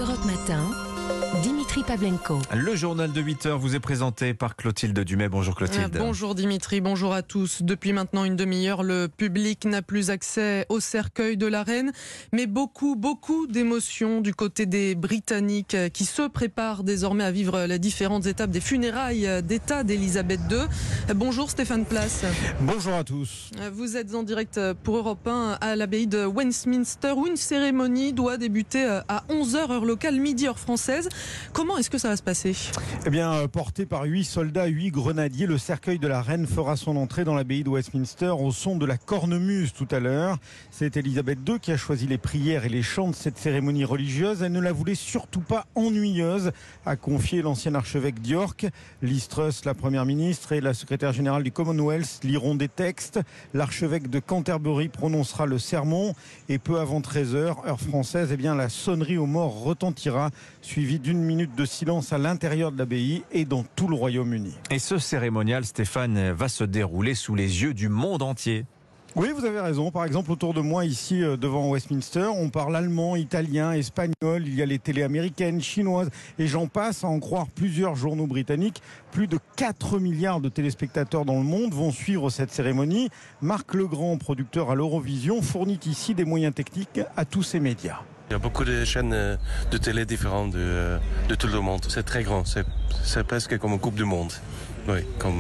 Europe Matin, Dimitri Pavlenko. Le journal de 8h vous est présenté par Clotilde Dumais. Bonjour Clotilde. Bonjour Dimitri, bonjour à tous. Depuis maintenant une demi-heure, le public n'a plus accès au cercueil de la reine. Mais beaucoup d'émotions du côté des Britanniques qui se préparent désormais à vivre les différentes étapes des funérailles d'État d'Elisabeth II. Bonjour Stéphane Place. Bonjour à tous. Vous êtes en direct pour Europe 1 à l'abbaye de Westminster où une cérémonie doit débuter à 11h heure locale, midi heure française. Comment est-ce que ça va se passer ? Eh bien, porté par 8 soldats, 8 grenadiers, le cercueil de la reine fera son entrée dans l'abbaye de Westminster au son de la cornemuse tout à l'heure. C'est Elisabeth II qui a choisi les prières et les chants de cette cérémonie religieuse. Elle ne la voulait surtout pas ennuyeuse, a confié l'ancien archevêque d'York. Liz Truss, la première ministre, et la secrétaire générale du Commonwealth liront des textes. L'archevêque de Canterbury prononcera le sermon. Et peu avant 13h, heure française, eh bien, la sonnerie aux morts retentira, suivie d'une minute de silence à l'intérieur de l'abbaye et dans tout le Royaume-Uni. Et ce cérémonial, Stéphane, va se dérouler sous les yeux du monde entier. Oui, vous avez raison. Par exemple, autour de moi, ici, devant Westminster, on parle allemand, italien, espagnol. Il y a les télés américaines, chinoises, et j'en passe, à en croire plusieurs journaux britanniques. Plus de 4 milliards de téléspectateurs dans le monde vont suivre cette cérémonie. Marc Legrand, producteur à l'Eurovision, fournit ici des moyens techniques à tous ces médias. Il y a beaucoup de chaînes de télé différentes de tout le monde. C'est très grand, c'est presque comme une coupe du monde, oui,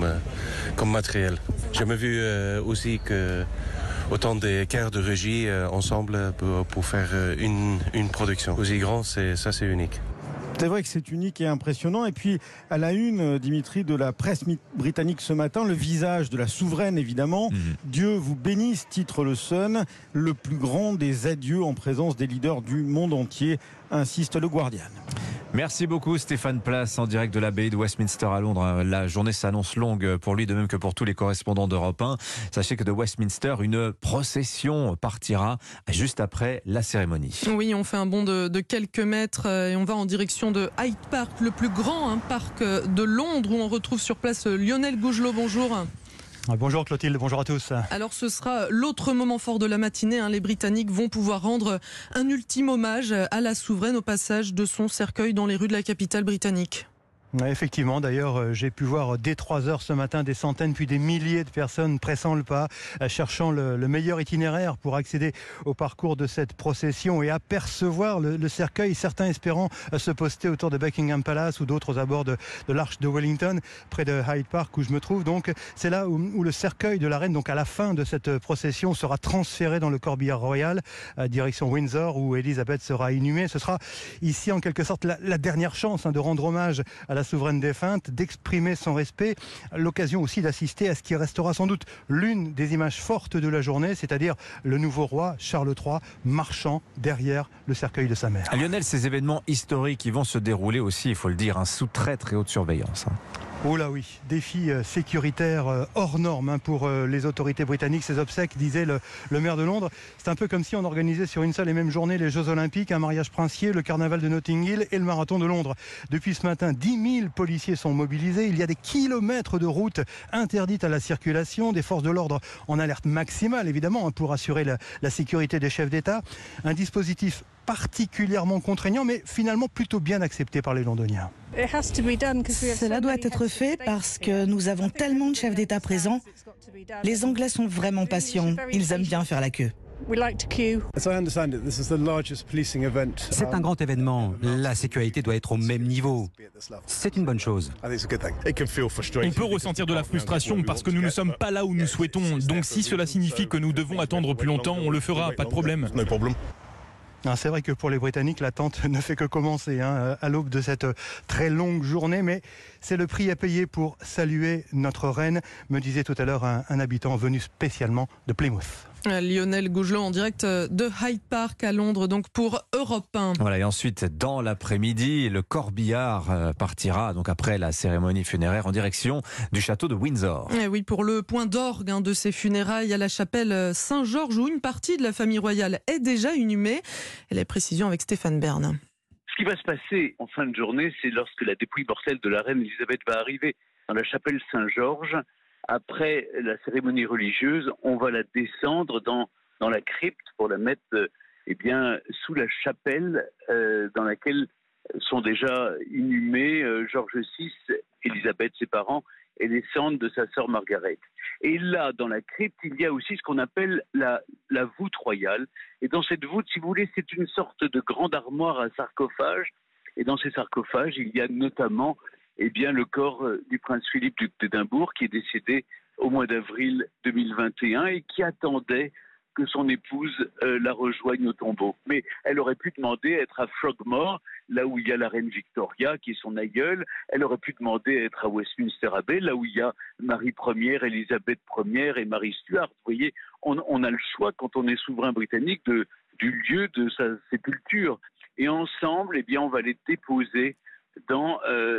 comme matériel. J'ai jamais vu aussi que autant de quarts de régie ensemble pour faire une production aussi grande, c'est unique. C'est vrai que c'est unique et impressionnant. Et puis, à la une, Dimitri, de la presse britannique ce matin, le visage de la souveraine, évidemment. Dieu vous bénisse, titre le Sun, le plus grand des adieux en présence des leaders du monde entier, insiste le Guardian. Merci beaucoup Stéphane Place en direct de l'abbaye de Westminster à Londres. La journée s'annonce longue pour lui, de même que pour tous les correspondants d'Europe 1. Sachez que de Westminster, une procession partira juste après la cérémonie. Oui, on fait un bond de quelques mètres et on va en direction de Hyde Park, le plus grand parc de Londres, où on retrouve sur place Lionel Gougelot. Bonjour. Bonjour Clotilde, bonjour à tous. Alors ce sera l'autre moment fort de la matinée. Les Britanniques vont pouvoir rendre un ultime hommage à la souveraine au passage de son cercueil dans les rues de la capitale britannique. Ouais, effectivement, d'ailleurs, j'ai pu voir dès 3h ce matin des centaines puis des milliers de personnes pressant le pas, cherchant le meilleur itinéraire pour accéder au parcours de cette procession et apercevoir le cercueil, certains espérant se poster autour de Buckingham Palace ou d'autres aux abords de l'arche de Wellington, près de Hyde Park où je me trouve. Donc c'est là où le cercueil de la reine, donc à la fin de cette procession, sera transféré dans le corbillard royal, direction Windsor où Elisabeth sera inhumée. Ce sera ici en quelque sorte la dernière chance de rendre hommage à la souveraine défunte, d'exprimer son respect, l'occasion aussi d'assister à ce qui restera sans doute l'une des images fortes de la journée, c'est-à-dire le nouveau roi Charles III marchant derrière le cercueil de sa mère. Lionel, ces événements historiques qui vont se dérouler aussi, il faut le dire, sous très très haute surveillance. Oh là oui, défi sécuritaire hors norme pour les autorités britanniques. Ces obsèques, disait le maire de Londres, c'est un peu comme si on organisait sur une seule et même journée les Jeux Olympiques, un mariage princier, le carnaval de Notting Hill et le marathon de Londres. Depuis ce matin, 10 000 policiers sont mobilisés. Il y a des kilomètres de routes interdites à la circulation, des forces de l'ordre en alerte maximale, évidemment, pour assurer la sécurité des chefs d'État. Un dispositif particulièrement contraignant, mais finalement plutôt bien accepté par les Londoniens. Cela doit être fait parce que nous avons tellement de chefs d'État présents. Les Anglais sont vraiment patients. Ils aiment bien faire la queue. C'est un grand événement. La sécurité doit être au même niveau. C'est une bonne chose. On peut ressentir de la frustration parce que nous ne sommes pas là où nous souhaitons. Donc si cela signifie que nous devons attendre plus longtemps, on le fera, pas de problème. C'est vrai que pour les Britanniques, l'attente ne fait que commencer à l'aube de cette très longue journée, mais c'est le prix à payer pour saluer notre reine, me disait tout à l'heure un habitant venu spécialement de Plymouth. Lionel Gougelot en direct de Hyde Park à Londres, donc pour Europe 1. Voilà, et ensuite, dans l'après-midi, le corbillard partira, donc après la cérémonie funéraire, en direction du château de Windsor. Et oui, pour le point d'orgue de ces funérailles à la chapelle Saint-Georges, où une partie de la famille royale est déjà inhumée. Et les précisions avec Stéphane Bern. Ce qui va se passer en fin de journée, c'est lorsque la dépouille mortelle de la reine Elisabeth va arriver dans la chapelle Saint-Georges. Après la cérémonie religieuse, on va la descendre dans la crypte pour la mettre eh bien, sous la chapelle dans laquelle sont déjà inhumés George VI, Élisabeth, ses parents, et les cendres de sa sœur Margaret. Et là, dans la crypte, il y a aussi ce qu'on appelle la voûte royale. Et dans cette voûte, si vous voulez, c'est une sorte de grande armoire à sarcophage. Et dans ces sarcophages, il y a notamment le corps du prince Philippe, duc d'Édimbourg, qui est décédé au mois d'avril 2021 et qui attendait que son épouse la rejoigne au tombeau. Mais elle aurait pu demander à être à Frogmore, là où il y a la reine Victoria, qui est son aïeule. Elle aurait pu demander à être à Westminster Abbey, là où il y a Marie Ier, Élisabeth Ier et Marie Stuart. Vous voyez, on a le choix, quand on est souverain britannique, du lieu de sa sépulture. Et ensemble, eh bien, on va les déposer dans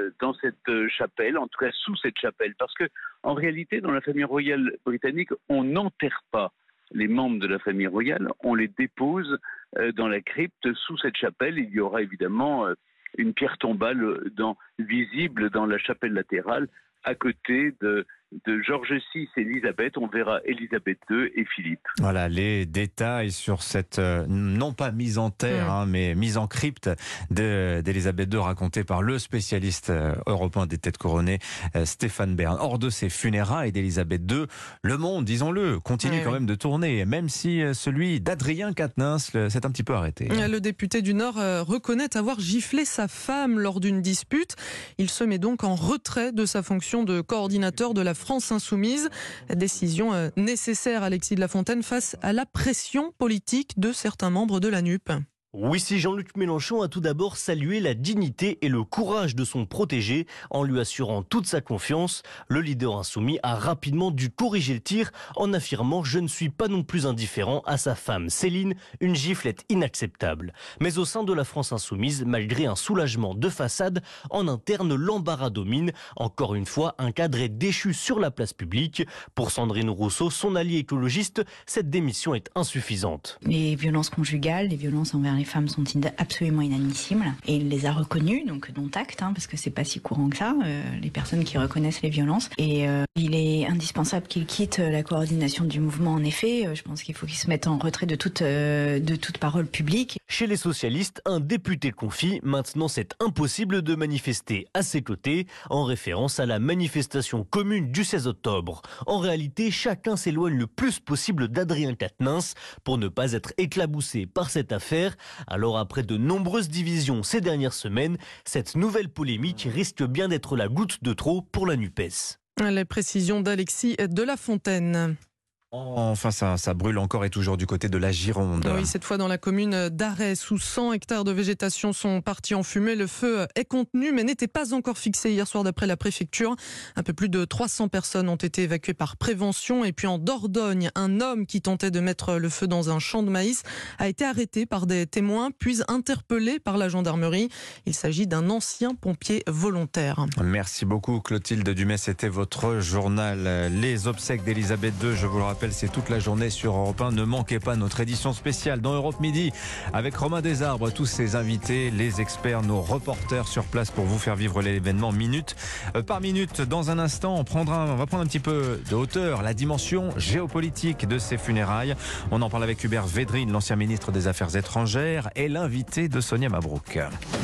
cette chapelle, en tout cas sous cette chapelle. Parce que, en réalité, dans la famille royale britannique, on n'enterre pas les membres de la famille royale, on les dépose dans la crypte sous cette chapelle. Il y aura évidemment une pierre tombale visible dans la chapelle latérale à côté de George VI et Élisabeth. On verra Élisabeth II et Philippe. Voilà les détails sur cette, non pas mise en terre, mais mise en crypte d'Élisabeth II, racontée par le spécialiste européen des têtes couronnées, Stéphane Bern. Hors de ces funérailles d'Élisabeth II, le monde, disons-le, continue quand même de tourner, même si celui d'Adrien Quatennens s'est un petit peu arrêté. Le député du Nord reconnaît avoir giflé sa femme lors d'une dispute. Il se met donc en retrait de sa fonction de coordinateur de la France Insoumise. Décision nécessaire, Alexis de la Fontaine, face à la pression politique de certains membres de la NUP. Oui, si Jean-Luc Mélenchon a tout d'abord salué la dignité et le courage de son protégé en lui assurant toute sa confiance, le leader insoumis a rapidement dû corriger le tir en affirmant « Je ne suis pas non plus indifférent à sa femme Céline, une giflette inacceptable ». Mais au sein de la France insoumise, malgré un soulagement de façade, en interne l'embarras domine. Encore une fois, un cadre est déchu sur la place publique. Pour Sandrine Rousseau, son allié écologiste, cette démission est insuffisante. Les violences conjugales, les violences envers les femmes sont absolument inadmissibles et il les a reconnues, donc dont acte, parce que c'est pas si courant que ça, les personnes qui reconnaissent les violences. Et il est indispensable qu'il quitte la coordination du mouvement. En effet, je pense qu'il faut qu'il se mette en retrait de toute parole publique. Chez les socialistes, un député confie « Maintenant c'est impossible de manifester à ses côtés » en référence à la manifestation commune du 16 octobre. En réalité, chacun s'éloigne le plus possible d'Adrien Quatennens pour ne pas être éclaboussé par cette affaire. Alors après de nombreuses divisions ces dernières semaines, cette nouvelle polémique risque bien d'être la goutte de trop pour la NUPES. Les précisions d'Alexis de la Fontaine. Enfin, ça brûle encore et toujours du côté de la Gironde. Oui, cette fois dans la commune d'Arès, où 100 hectares de végétation sont partis en fumée. Le feu est contenu, mais n'était pas encore fixé hier soir d'après la préfecture. Un peu plus de 300 personnes ont été évacuées par prévention. Et puis en Dordogne, un homme qui tentait de mettre le feu dans un champ de maïs a été arrêté par des témoins, puis interpellé par la gendarmerie. Il s'agit d'un ancien pompier volontaire. Merci beaucoup Clotilde Dumais, c'était votre journal. Les obsèques d'Élisabeth II, je vous le rappelle, c'est toute la journée sur Europe 1. Ne manquez pas notre édition spéciale dans Europe Midi avec Romain Desarbres, tous ses invités, les experts, nos reporters sur place pour vous faire vivre l'événement minute par minute. Dans un instant, on va prendre un petit peu de hauteur, la dimension géopolitique de ces funérailles. On en parle avec Hubert Védrine, l'ancien ministre des Affaires étrangères et l'invité de Sonia Mabrouk.